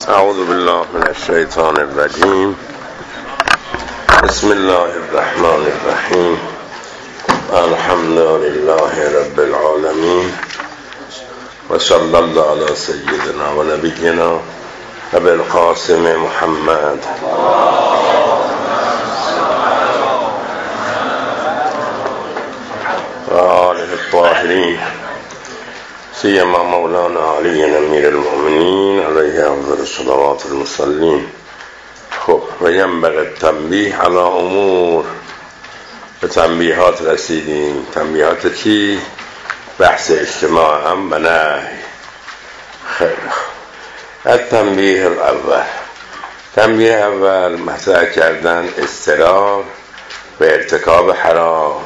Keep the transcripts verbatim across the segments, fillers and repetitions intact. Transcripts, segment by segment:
اعوذ بالله من الشیطان الرجیم. بسم الله الرحمن الرحیم. الحمد لله رب العالمین و صلی الله علی سیدنا و نبینا و بالقاسم محمد و آله الطاهرین سیما مولانا علی امیر المؤمنین علیه افضل الصلوات المصلین. خب و ینبغی التنبیه علی امور. به تنبیهات رسیدیم. تنبیهات چی؟ بحث اجتماع هم و نهی. خیلی التنبیه الاول. تنبیه اول مطرح کردن اضطرار به ارتکاب حرام.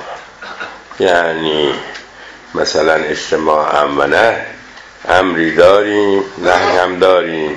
یعنی مثلا اجتماع هم و نه امری داریم نهی هم داریم،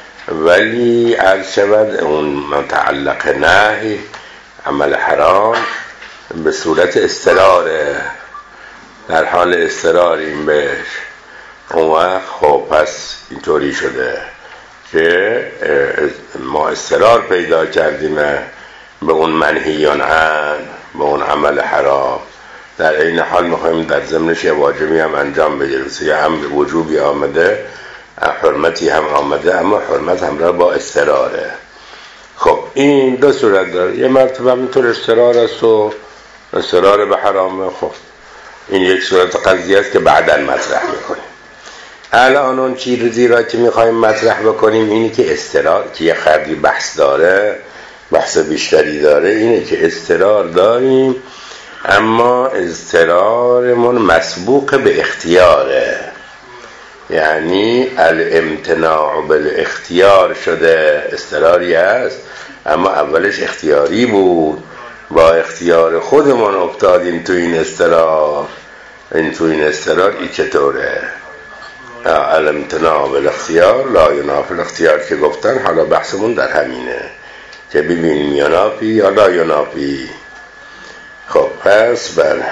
ولی عرض شود اون متعلق نهی عمل حرام به صورت اضطراره، در حال اضطراریم بهش. اون وقت خب پس اینطوری شده که ما اضطرار پیدا کردیم به اون منهیان عن، به اون عمل حرام. در این حال میخوایم در ضمنش یه واجبی هم انجام بدیم. یه امر وجوبی آمده، حرمتی هم آمده، اما حرمت همراه با اضطراره. خب این دو صورت داره. یه مرتبه اینطور اضطرار است و اضطرار به حرامه. خب این یک صورت قضیه است که بعداً مطرح میکنیم. الان اون چیزی را که میخوایم مطرح بکنیم اینی که اضطرار که یه خردی بحث داره، بحث بیشتری داره، اینه که اضطرار داریم اما اضطرارمون مسبوق به اختیاره. یعنی الامتناع بالاختیار شده. اضطراری است اما اولش اختیاری بود، با اختیار خودمون افتادیم تو این اضطرار. این تو این اضطرار ای چطوره؟ الامتناع بالاختیار لا ینافی الاختیار که گفتن. حالا بحثمون در همینه که ببینیم ینافی یا لا ینافی. خب پس بله،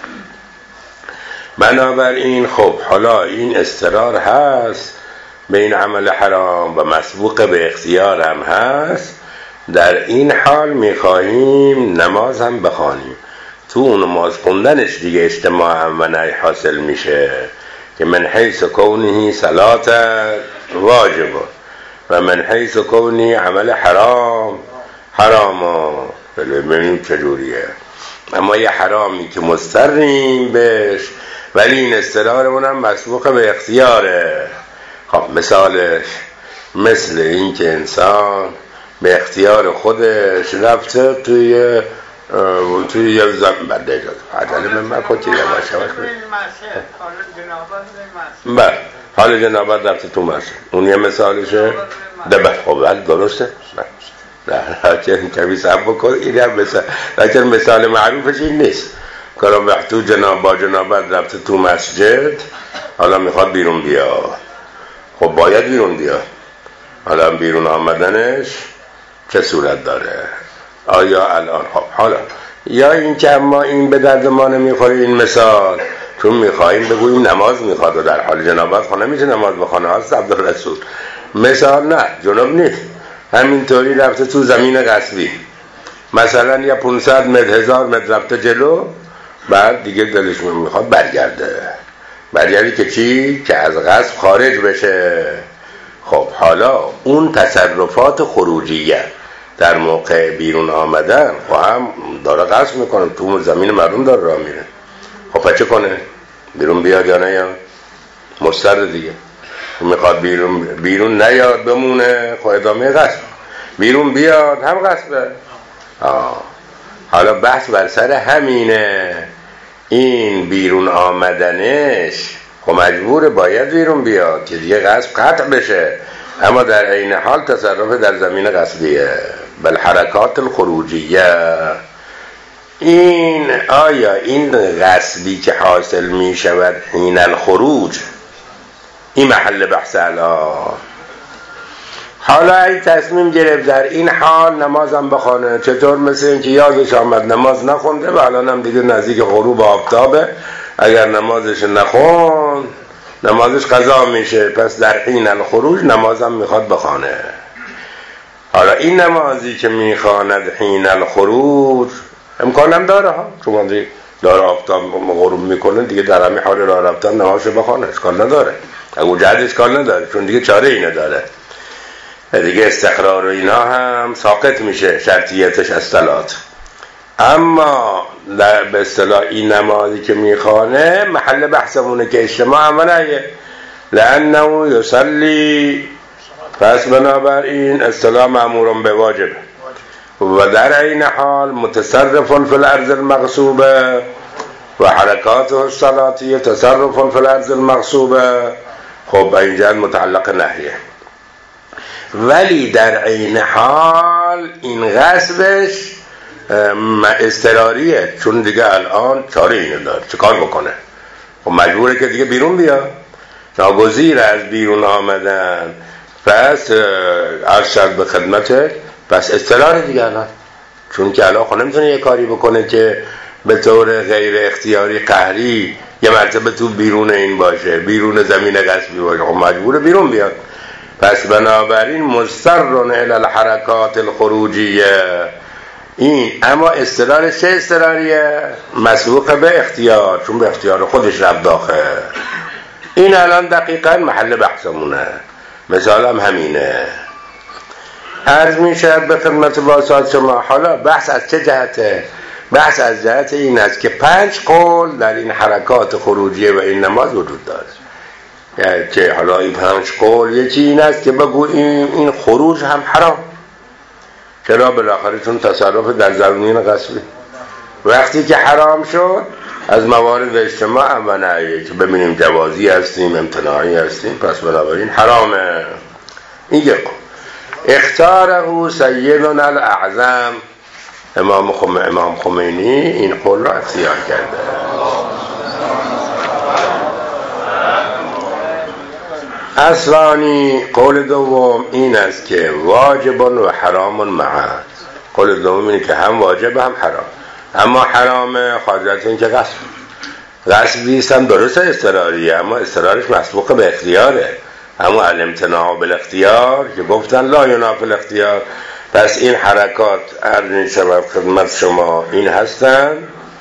بنابراین خب حالا این اضطرار هست به این عمل حرام و مسبوق به اختیار هم هست. در این حال میخواهیم نماز هم بخوانیم. تو اون نماز خوندنش دیگه اجتماع هم و نهی حاصل میشه که من حیث کونه صلات واجب و من حیث کونه عمل حرام حراما. ببینیم چجوریه. اما یه حرامی که مضطریم بهش ولی این اضطرارمون هم مسبوق به اختیاره. خب مثالش مثل این که انسان به اختیار خودش رفته توی توی یه زمین بنده اجازه عجله من مکن که یه باشه بله حال جنابت رفته تو مسجد. اون یه مثالشه. دبه خب درسته. لیکن کمی صبر بکن. این هم مثال، لیکن مثال معروفش این نیست. کارم وقتی جناب با جنابت رفته تو مسجد، حالا میخواد بیرون بیاد. خب باید بیرون بیاد. حالا بیرون آمدنش چه صورت داره؟ آیا الان خب حالا یا این که اما این به درد ما نمیخوره این مثال، چون میخواییم بگوییم نماز میخواد و در حال جنابت خب نمیشه نماز بخونه. هست عبدالرسول مثال نه جناب نیست، همینطوری رفته تو زمین غصبی، مثلا یا پانصد متر هزار متر رفته جلو، بعد دیگه دلش میخواد برگرده. برگردی که چی؟ که از غصب خارج بشه. خب حالا اون تصرفات خروجیه در موقع بیرون آمدن خب هم داره غصب میکنه، تو زمین مردم داره راه میره. خب چه کنه؟ بیرون بیاد یا نه؟ یا مضطر دیگه. میخواد بیرون بیرون نیاد بمونه، خب ادامه غصب. بیرون بیاد هم غصبه. آه. حالا بحث بر سر همینه. این بیرون آمدنش خب مجبور باید بیرون بیاد که دیگه غصب قطع بشه، اما در عین حال تصرف در زمین غصبیه. بل حرکات الخروجیه. این آیا این غصبی که حاصل می شود حین الخروج، این محل بحث الان. حالا این تصمیم گرفت در این حال نمازم بخونه. چطور؟ مثل این که یادش آمد نماز نخونده و الان هم دیگه نزدیک غروب آفتابه. اگر نمازش نخون نمازش قضا میشه، پس در حین الخروج نمازم میخواد بخوانه. حالا این نمازی که میخواند حین الخروج امکانم داره ها، چون داره آفتاب غروب میکنه دیگه در همین حال راه رفتن نمازش بخوانه، اشکال نداره، اگه جهت اشکال نداره، چون دیگه چاره اینه داره دیگه. استقرار و اینا هم ساقط میشه شرطیتش از صلات. اما در به اصطلاح این نمازی که میخوانه محل بحثمونه که اجتماع عملیه، لانه یصلی، پس بنابراین اصطلاح مأمور به واجبه و در این حال متصرف فی الارض المغصوبه و حرکاته الصلاتیه تصرف فی الارض المغصوبه. خب اینجا متعلق نهیه، ولی در این حال این غصبش اضطراریه، چون دیگه الان چاره اینو داره چه کار بکنه؟ خب مجبوره که دیگه بیرون بیاد، ناگزیر از بیرون آمدن، پس ارشد به خدمتت، پس اضطرار دیگه الان، چون که الان خب نمیتونه یه کاری بکنه که به طور غیر اختیاری قهری یه مرتبه تو بیرون این باشه، بیرون زمین غصبی باشه، خب مجبوره بیرون بیاد. پس بنابراین مضطرن الی الحرکات الخروجیه این، اما اضطرارش چه اضطراریه؟ مسبوق به اختیار، چون به اختیار خودش رفت داخل. این الان دقیقا محل بحثمونه، مثال هم همینه. عرض می شد به خدمت واسط شما. حالا بحث از چه جهته؟ بحث از جهت این است که پنج قول در این حرکات خروجیه و این نماز وجود داره. یعنی که حالا این پنج قول یکی این است که بگو این, این خروج هم حرام. چرا؟ بالاخره چون تصرف در زمین غصبی. وقتی که حرام شد از موارد اجتماع و نهیه که ببینیم جوازی هستیم امتناعی هستیم، پس بنابراین حرامه. این یک قول. اختاره سیدنا الاعظم امام خم... امام خمینی این قول را اختیار کرده. اصلانی قول دوم این است که واجب و حرام معا. قول دوم اینه که هم واجب هم حرام، اما حرام خاطرت این که غصب غصبیست هم درست اضطراریه، اما اضطرارش مسبوق به اختیاره. اما الامتناع بالاختیار که گفتن لا ینافی الاختیار، پس این حرکات ارنی شود خدمت شما این هستن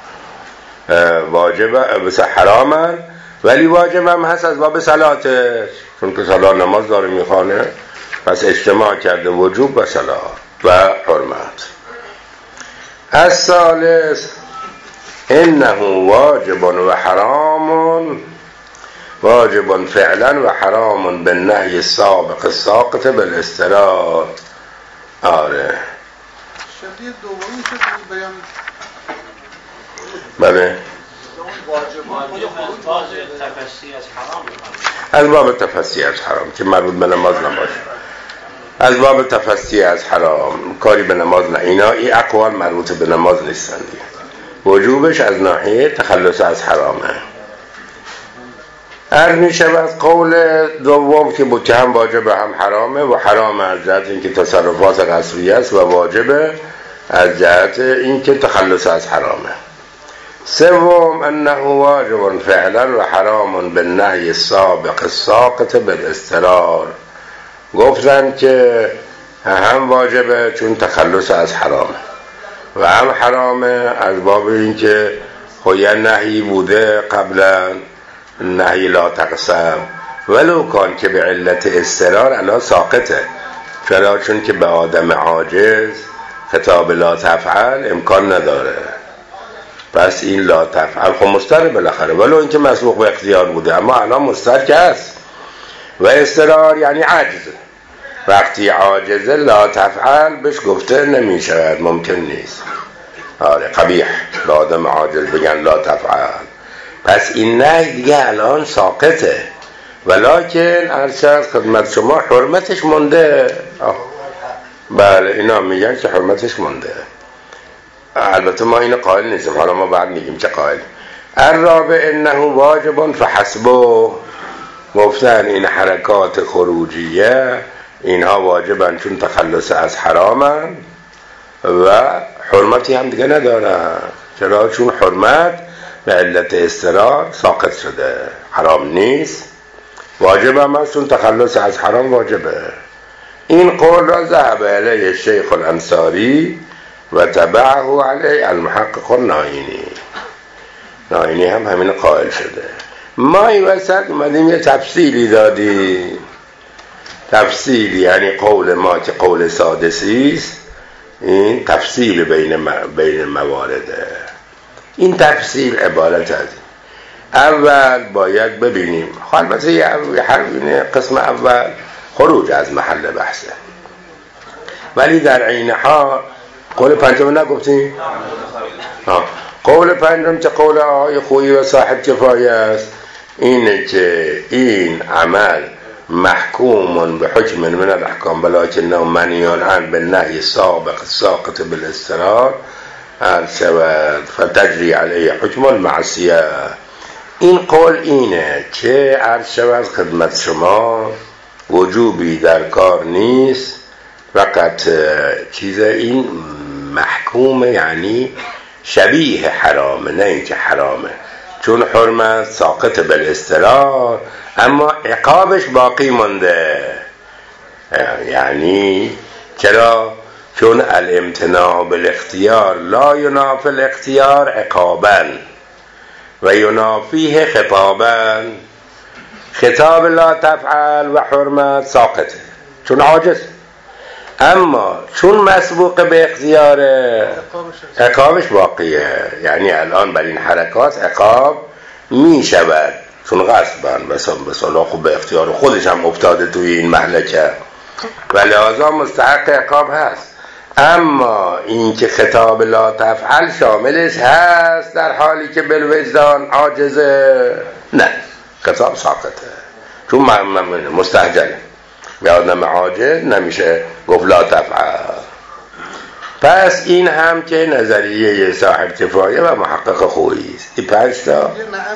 واجب بس حرامن، ولی واجب هم هست از باب صلاتش، چون که صلات نماز داره میخوانه، پس اجتماع کرده وجوب و صلات و حرمت. الثالث انه واجب و حرام، واجب فعلا و حرام بالنهی السابق الساقط بالاضطرار. آره شدید دومی که بیان بله از باب تفسی از حرام که مربوط به نماز نباشه، از باب تفسی از حرام، کاری به نماز نه، اینا این اقوال مربوط به نماز نیستن دیگه. وجوبش از ناحیه تخلص از حرامه. هر میشود قول دوم که بود که هم واجب هم حرامه، و حرام از جهت اینکه تصرفات غصبی است و واجب از جهت اینکه تخلص از حرامه. سوم انه واجب فعلا و حرام بالنهی السابق الساقط بالاضطرار. گفتن که هم واجبه چون تخلص از حرامه، و هم حرامه از باب اینکه خویه نهی بوده قبلا، نهی لا تقسم، ولو کان که به علت اضطرار الان ساقطه. چرا؟ چون که به آدم عاجز خطاب لا تفعل امکان نداره، پس این لا تفعل خب مستر بالاخره، ولو اینکه مسبوق به اختیار بوده، اما الان مستر که هست. و اضطرار یعنی عجز، وقتی عاجزه لا تفعل بهش گفته نمی شود، ممکن نیست. آره قبیح به آدم عاجز بگن لا تفعل، پس این نهی دیگه الان ساقطه. ولکن ارشد خدمت شما حرمتش مونده. بله اینا میگن که حرمتش مونده. البته ما اینو قائل نیستیم، حالا ما بعد میگیم چه قائل. الرابع انه واجب فحسبه. گفتن این حرکات خروجیه اینها واجبن چون تخلص از حرامن و حرمتی هم دیگه ندارن. چرا؟ چون حرمت به علت اضطرار ساقط شده، حرام نیست. واجب هم هست، چون تخلص از حرام واجبه. این قول را ذهب الیه الشیخ الانصاری و تبعه علیه المحقق الناینی. ناینی هم همین قائل شده. ما این وسط اومدیم یه تفصیلی دادیم. تفصیل یعنی قول ما که قول سادسی است، این تفصیل بین بین موارده. این تفصیل عبارت از اول باید ببینیم، البته یه هر قسم اول خروج از محل بحثه، ولی در عین حال قول پنجم نگفتیم؟ قول پنجم که قول آقای خویی و صاحب کفایه است، اینه که این عمل محکوم به حکم من الاحکام ولکنه منهی عنه بالنهی سابق ساقط بالاضطرار عرض شود فتجری علیه حکم المعصیه. این قول اینه که عرض شود خدمت شما وجوبی در کار نیست، فقط چیز این محکومه، یعنی شبیه حرامه، نه اینکه حرامه، چون حرمت ساقط بالاضطرار اما عقابش باقی مونده. یعنی چرا؟ چون الامتناع بالاختیار لا ینافی الاختیار عقابا و ینافیه خطابا. خطاب لا تفعل و حرمت ساقطه چون عاجز، اما چون مسبوق به اختیاره عقابش باقیه. یعنی الان بر این حرکات عقاب می شود چون غصبن مثلا خب به اختیار خودش هم افتاده توی این مهلکه و لحاظا مستحق عقاب هست. اما این که خطاب لا تفعل شاملش هست در حالی که بالوجدان عاجزه، نه، خطاب ساقطه چون مستعجله یا آدم عاجز نمیشه گفت لا تفعل. پس این هم که نظریه صاحب کفایه و محقق خویی است. این پنج تا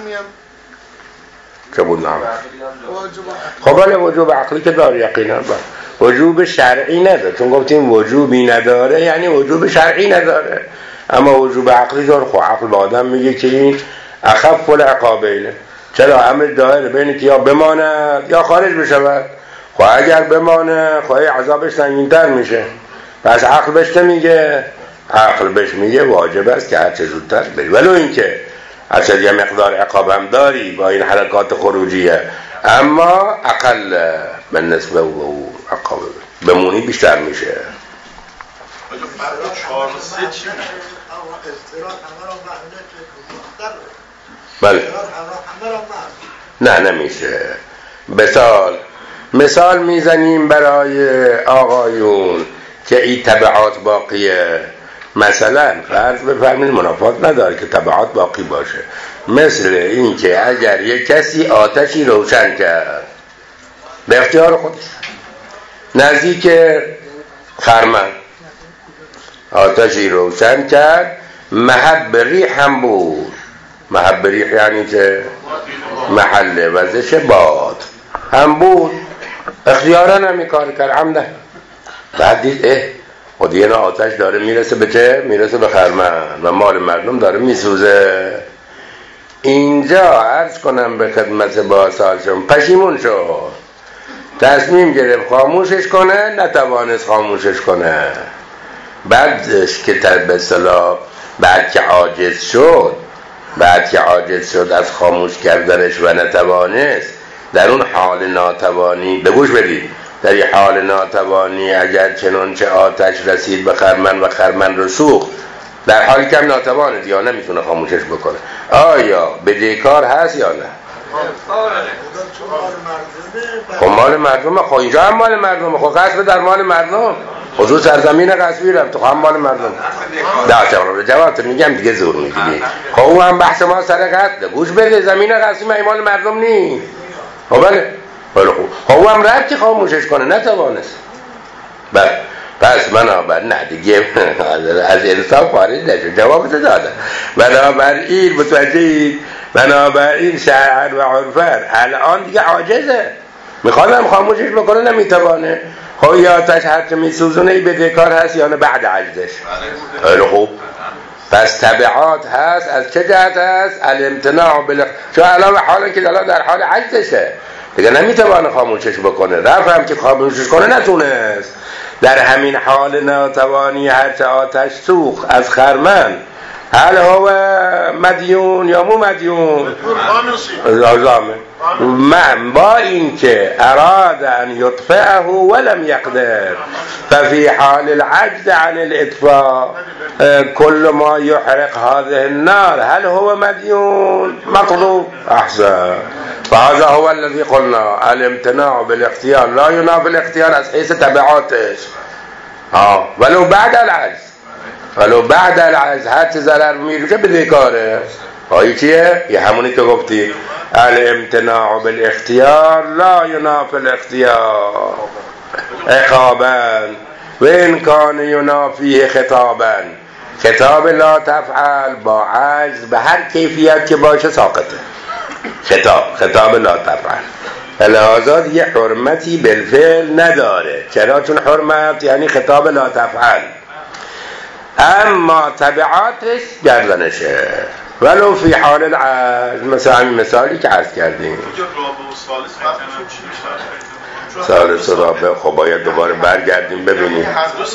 که بود نعم. خب ولی وجوب عقلی که داره یقینا، وجوب شرعی نداره، چون گفتیم وجوبی نداره یعنی وجوب شرعی نداره، اما وجوب عقلی داره. خب عقل با آدم میگه که این اخف العقابینه، چرا امر دائره بین که یا بماند یا خارج بشود. خب اگر بمانه خب عذابش سنگین‌تر میشه، پس عقل بهش میگه، عقل بهش میگه واجب است که هر چه زودتر بری، ولو اینکه اصلا یه مقدار عقاب هم داری با این حرکات خروجیه، اما اقل من نسبه و عقاب بمونی بیشتر میشه. بله نه نمیشه. مثال مثال میزنیم برای آقایون که این تبعات باقیه. مثلا فرض بفرمایید منافات نداره که تبعات باقی باشه، مثل این که اگر یک کسی آتشی روشن کرد به اختیار خودش نزدیک خرمن، آتشی روشن کرد، محب ریح هم بود. محب ریح یعنی که محل وزش باد هم بود، اختیارا نمی کار کرد عمده. بعد دید اه خود یه نا آتش داره میرسه به چه؟ میرسه به خرمن و مال مردم داره میسوزه. اینجا عرض کنم به خدمت با سالشون پشیمون شد، تصمیم گرفت خاموشش کنه، نتوانست خاموشش کنه. بعدش که به اصطلاح بعد که عاجز شد بعد که عاجز شد از خاموش کردنش و نتوانست، در اون حال ناتوانی بگوش بدید، در این حال ناتوانی اگر چنانچه آتش رسید به خرمن و خرمن رو سوخت، در حالی که هم ناتوانه یا نمیتونه خاموشش بکنه، آیا بدهکار هست یا نه؟ خب مال مردمه. خب اینجا هم مال مردمه، خب غصب در مال مردم، خصوص سرزمین غصبی رفت تو هم مال مردم. نه جواب جواب تو میگم دیگه زور میگی. خب اون هم بحث ما سر قتل، گوش بده، زمین غصبی مال مردم نی. خب بله خیلی خوب. خب اون هم رفت که خاموشش کنه، نتوانست. بله پس بنابر نه دیگه از انصاف خارج نشد، جواب تو دادم. بنابراین متوجهید، بنابراین شرعاً و عرفاً الان دیگه عاجزه، میخوادم خاموشش بکنه نمیتوانه. خب یا آتش هرچه میسوزونه ای بدهکار هست یا نه بعد عجزش؟ خیلی خوب. پس تبعات هست. از چه جهت هست؟ الامتناع بل چون الان حالا که الان در حال عجزشه، دیگه نمیتوانه خاموشش بکنه. رفت هم که خاموشش کنه نتونست. در همین حال ناتوانی هرچه آتش سوخت از خرمن، هل هو مدیون یا مو مدیون؟ لازمه. من با این که اراد ان یطفئه ولم یقدر ففي حال العجز عن الاطفاء كل ما يحرق هذه النار هل هو مديون مطلوب. احسن. فهذا هو الذي قلنا الامتناع بالاختيار لا ينافي الاختيار از حيث تبعاتش، ها ولو بعد العجز، ولو بعد العجز هر چه ضرر میرسه به کاره. آیه چیه؟ یه همونی که گفتی الامتناع بالاختیار لا ینافی الاختیار عقابا و ان کان ینافیه خطابا. خطاب لا تفعل با عجز به هر کیفیت که باشه ساقطه. خطاب خطاب لا تفعل لحاظا دیگه حرمتی بالفعل نداره. چرا؟ چون حرمت یعنی خطاب لا تفعل، اما تبعاتش گردنشه ولو فی حال العجز. مثلا این مثالی که عرض کردیم ثالث و رابع. خب باید دوباره برگردیم ببینیم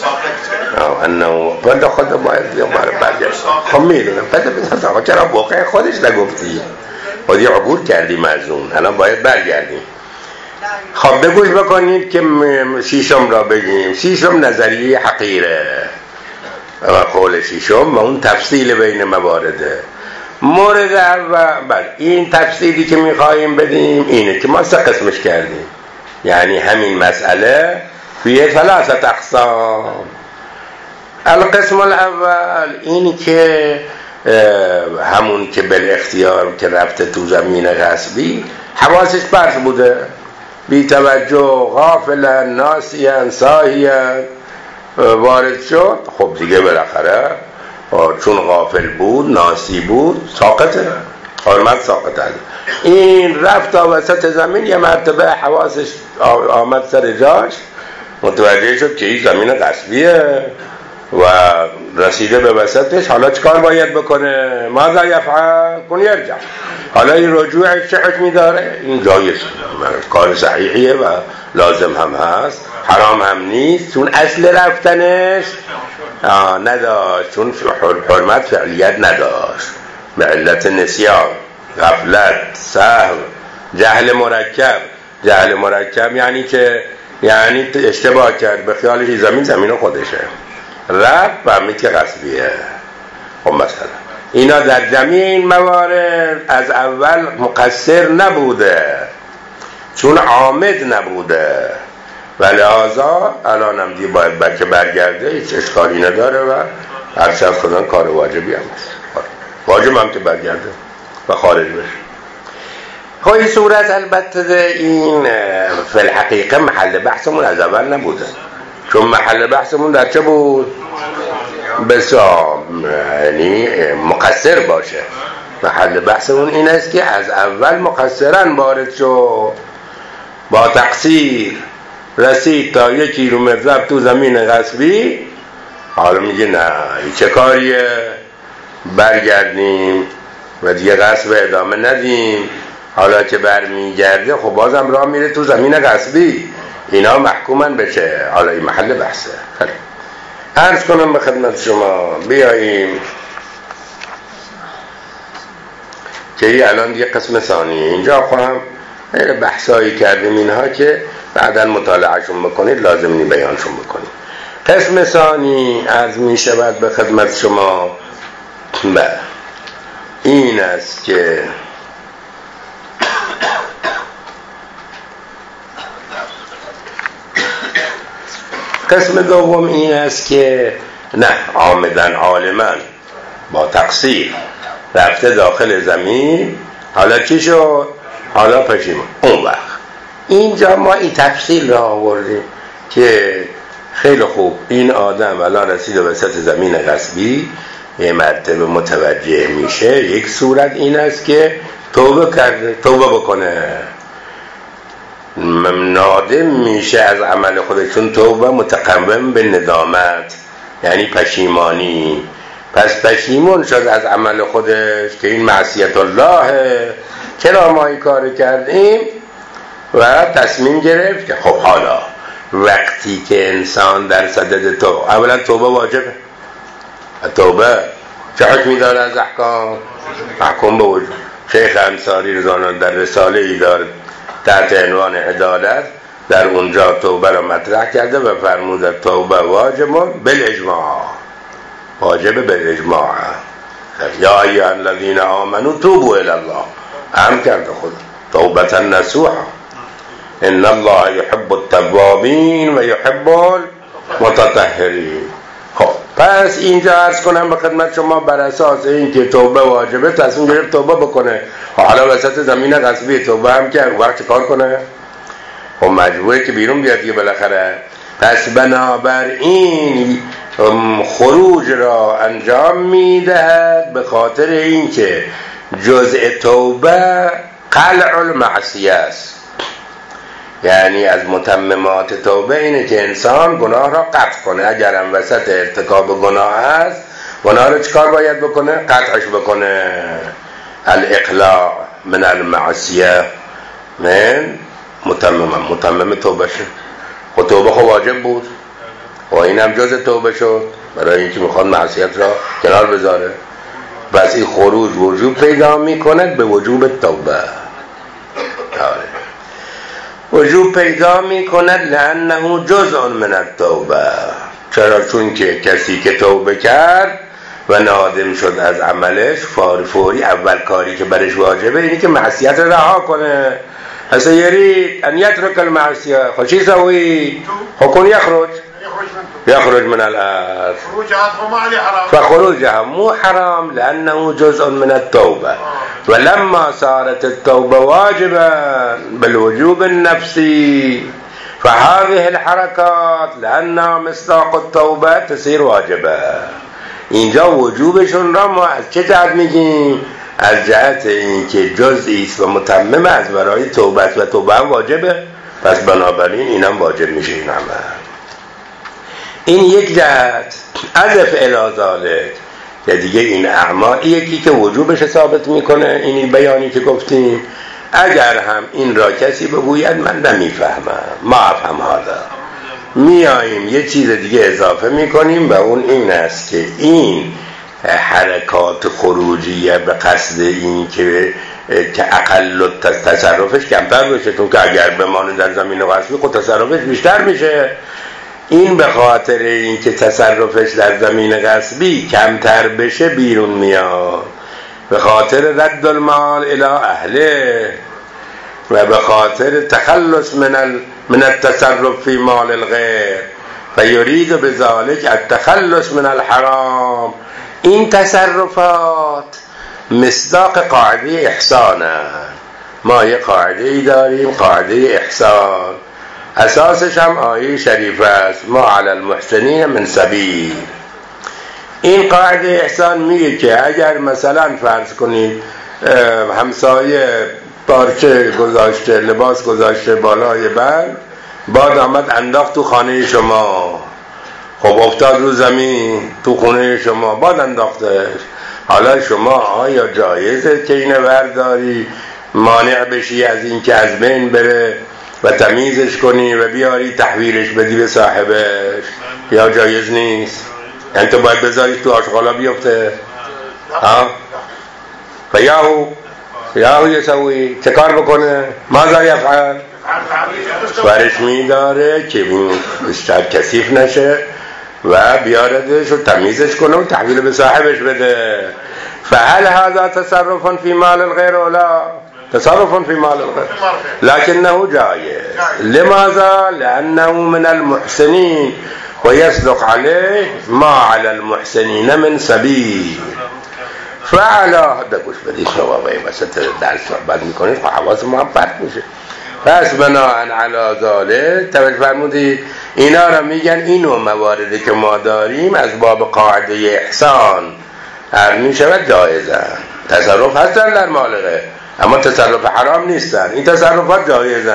انه بنده خدا باید دوباره برگردیم. خب میدونم بده بزن چرا واقع خودش نگفتی؟ باید عبور کردیم از اون، الان باید برگردیم. خب بگوش بکنید که شیشم را بگیم. شیشم نظریه حقیره و قول شیشم و اون تفصیل بین موارده. مورد اول بله این تفصیلی که میخواییم بدیم اینه که ما سه قسمش کردیم، یعنی همین مسئله فیه ثلاثه اقسام. القسم الاول این که همون که بالاختیار که رفته تو زمین غصبی حواسش پرت بوده، بی توجه، غافلا، ناسیا، ساهیا وارد شد. خب دیگه بالاخره چون غافل بود، ناسی بود، ساقطه، حرمت ساقطه. این رفت تا وسط زمین، یه مرتبه حواسش آمد سر جاش، متوجه شد که این زمین غصبیه و رسیده به وسطش. حالا چکار باید بکنه؟ ماذا یفعل؟ کن یرجع. حالا این رجوعش چه حکمی داره؟ این جایز کار صحیحیه و لازم هم هست، حرام هم نیست، چون اصل رفتنش نداشت، چون حرمت فعلیت نداشت به علت نسیان، غفلت، سهو، جهل مرکب. جهل مرکب یعنی که یعنی اشتباه کرد، به خیالش زمین زمین خودشه، رفت فهمید که غصبیه. خب مثلا اینا در جمعی این موارد از اول مقصر نبوده، چون عامد نبوده و لحاظا الان هم دیگه باید بچه برگرده، هیچ اشکالی نداره و هر شخص خودان کار واجبی هم هست، واجب هم که برگرده و خارج بشه. خب این صورت البته این فی الحقیقه محل بحثمون از اول نبوده، چون محل بحثمون در چه بود؟ بسیار یعنی مقصر باشه. محل بحثمون این است که از اول مقصرن وارد شد، با تقصیر رسید تا یک کیلومتر رفت تو زمین غصبی. حالا میگه نه این چه کاریه، برگردیم و دیگه غصب ادامه ندیم. حالا که برمیگرده خب بازم راه میره تو زمین غصبی، اینا محکومن بشه. حالا این محل بحثه. خیلی عرض کنم به خدمت شما، بیاییم که الان دیگه قسم ثانی اینجا خواهم بحثایی کردیم اینها که بعدا مطالعهشون بکنید، لازم نی بیانشون بکنید. قسم ثانی عرض می شود به خدمت شما به این است که قسم دوم این است که نه عامدن عالمن با تقصیر رفته داخل زمین، حالا چی شد؟ حالا پشیمان. اون وقت اینجا ما این تفصیل را آوردیم که خیلی خوب این آدم الان رسیده وسط زمین غصبی، یه مرتبه متوجه میشه. یک صورت این است که توبه کرده، توبه بکنه، نادم میشه از عمل خودش، چون توبه متقوم به ندامت یعنی پشیمانی. پس پشیمون شد از عمل خودش که این معصیت الله، چرا ما این کار کردیم؟ و تصمیم گرفت که خب حالا وقتی که انسان در صدد توبه، اولا توبه واجبه، توبه چه حکمی داره از احکام؟ محکوم به وجود. شیخ انصاری رضوان در رساله ای داره تحت عنوان عدالت، در اونجا توبه را مطرح کرده و فرموده توبه واجب بالاجماع، واجب بالاجماع. یا ایها الذین آمنوا توبوا الی الله، امر کرده خود توبه نصوحا، ان الله يحب التوابین و يحب المتطهرین. خب پس اینجا عرض کنم به خدمت شما بر اساس این که توبه واجبه تصمیم گرفت توبه بکنه. حالا وسط زمین غصبی توبه هم که وقت کار کنه، خب مجبوره که بیرون بیاد دیگه بالاخره. پس بنابراین خروج را انجام میدهد به خاطر اینکه جزء توبه قلع المعصیه است. یعنی از متممات توبه اینه که انسان گناه را قطع کنه. اگر هم وسط ارتکاب گناه است، گناه را چیکار باید بکنه؟ قطعش بکنه. الاقلاع من المعصیه من متمم متمم توبه شد. خب توبه خب واجب بود و این هم جز توبه شد برای اینکه میخواد معصیت را کنار بذاره. بس این خروج وجوب پیدا میکند به وجوب توبه، وجوب پیدا میکند لانه جزء من التوبه. چرا؟ چون که کسی که توبه کرد و نادم شد از عملش، فوری فوری اول کاری که برش واجبه اینه که معصیت را رها کنه. اصلا یرید ان یترک المعصیه، خب چی سوی؟ خب یخرج يخرج من الأرض فخروجها مو حرام لأنه جزء من التوبة. ولما صارت التوبة واجبا بالوجوب النفسي فهذه الحركات لأنها مصداق التوبة تصير واجبا. اینجا وجوبشون را ما از چه جهت میگیم؟ از جهت اینکه جزئی است و متمم از برای توبه و توبه هم واجبه، پس بنابراین اینم واجب میشه این عمل. این یک جهت. اضف الی ذلک که دیگه این اعمال یکی که وجوبش ثابت میکنه، این بیانی که گفتیم. اگر هم این را کسی بگوید من نمیفهمم، ما افهم هذا، میاییم یه چیز دیگه اضافه میکنیم و اون این است که این حرکات خروجیه به قصد این که که اقل تصرفش کمتر بشه، چون که اگر بمانه در زمین غصبی خود تصرفش بیشتر میشه. این به خاطر این که تصرفش در زمین غصبی کمتر بشه بیرون میاد، به خاطر رد المال الى اهله و به خاطر تخلص من ال... من التصرف فی مال الغیر فیرید بذلك التخلص من الحرام. این تصرفات مصداق قاعده احسانه. ما یه قاعده ای داریم، قاعده احسان، اساسش هم آیه شریفه است، ما علی المحسنین من سبیل. این قاعده احسان میگه که اگر مثلا فرض کنید همسایه پارچه گذاشته، لباس گذاشته بالای بر، بعد آمد انداخت تو خانه شما، خب افتاد رو زمین تو خونه شما، بعد انداختش. حالا شما آیا جایزه که اینو برداری مانع بشی از این که از بین بره و تمیزش کنی و بیاری تحویلش بدی به صاحبش؟ یا جایز نیست؟ یعنی تو باید بذاریش تو آشغالا بیفته؟ ها؟ و یاهو یاهو یسوی چه کار بکنه؟ ماذا یفعل؟ برش میداره که بیشتر کثیف نشه و بیاردش و تمیزش کنه و تحویل به صاحبش بده. فهل هذا تصرفا فی مال الغیر اولا؟ تصرف في مال الغير لكنه جائز. لماذا؟ لأنه من المحسنين ويصدق عليه ما على المحسنين من سبيل. فعلا دقوش بدی شما باید وسط درس صحبت میکنید خب حواس ما هم پرت میشه. پس بناهن علی ذلک توجه فرمودید اینا را میگن اینو مواردی که ما داریم از باب قاعده احسان هر میشود جایزن. تصرف هستن در مال غیر اما تصرف حرام نیستن، این تصرفات جایزن.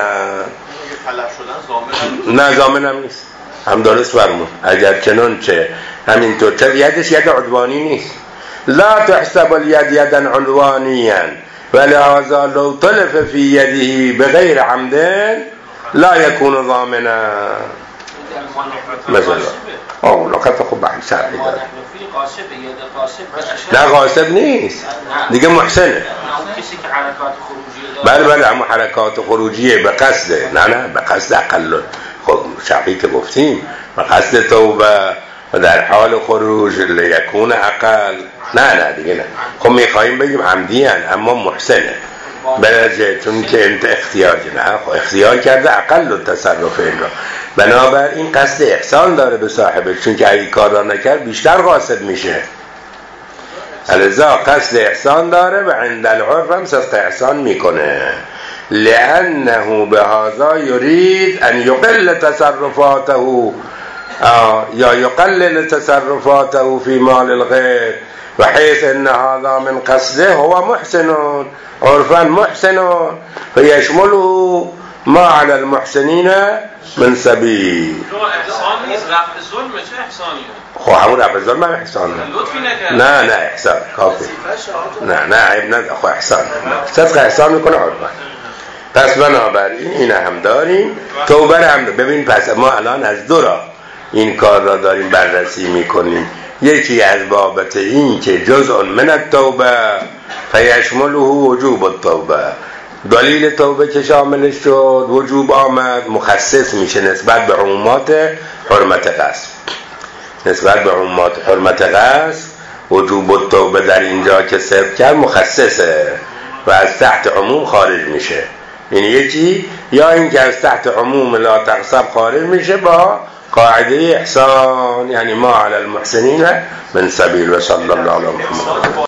نه ضامن هم نیست، هم درست فرمون. اگر چنانچه همینطور چه یدش ید عدوانی نیست. لا تحسب الید یدا عدوانیا ولهذا لو طلف في يده بغير عمد لا يكون ضامنا. مثلا او لو كانت خب عن شرعي لا غاصب نیست دیگه محسنه. بله بله اما حرکات خروجیه به قصده، نه نه به قصد اقل. خب شرعی که گفتیم به قصد توبه و در حال خروج لیکون اقل، نه نه دیگه نه. خب میخواییم بگیم عمدی هن اما محسنه برجه، چون که انت اختیار نه خب اختیار کرده اقل و تصرف این را، بنابراین قصد احسان داره به صاحبش، چون که اگه کار را نکرد بیشتر غاصب میشه. لذا قصد احسان داره و عند العرف هم صدق احسان میکنه، لانه بهذا یرید ان یقل تصرفاته یا یقلل تصرفاته فی مال الغیر و حیث ان هذا من قصده هو محسن عرفا محسن فیشمله ما على المحسنین من سبیل. احسان نیست، رفع ظلم چه احسانیه؟ خب همون رفع ظلم هم احسانه. لطفی نکرد. نه نه احسان کافی. نه نه عیب نداره. خب احسان صدق احسان میکنه عرفا. پس بنابراین این هم داریم. توبه هم داریم. ببین پس ما الان از دو راه این کار را داریم بررسی میکنیم. یکی از بابت این که جزء من التوبه فیشمله وجوب التوبه، دلیل توبه که شاملش شد وجوب آمد، مخصص میشه نسبت به عمومات حرمت قصد. نسبت به عمومات حرمت قصد وجوب التوبه در اینجا که ثبت کرد مخصصه و از تحت عموم خارج میشه. این یکی، یا این که از تحت عموم لا تغصب خارج میشه با قاعده احسان، یعنی ما علی المحسنین من سبیل. و صلی الله علی محمد.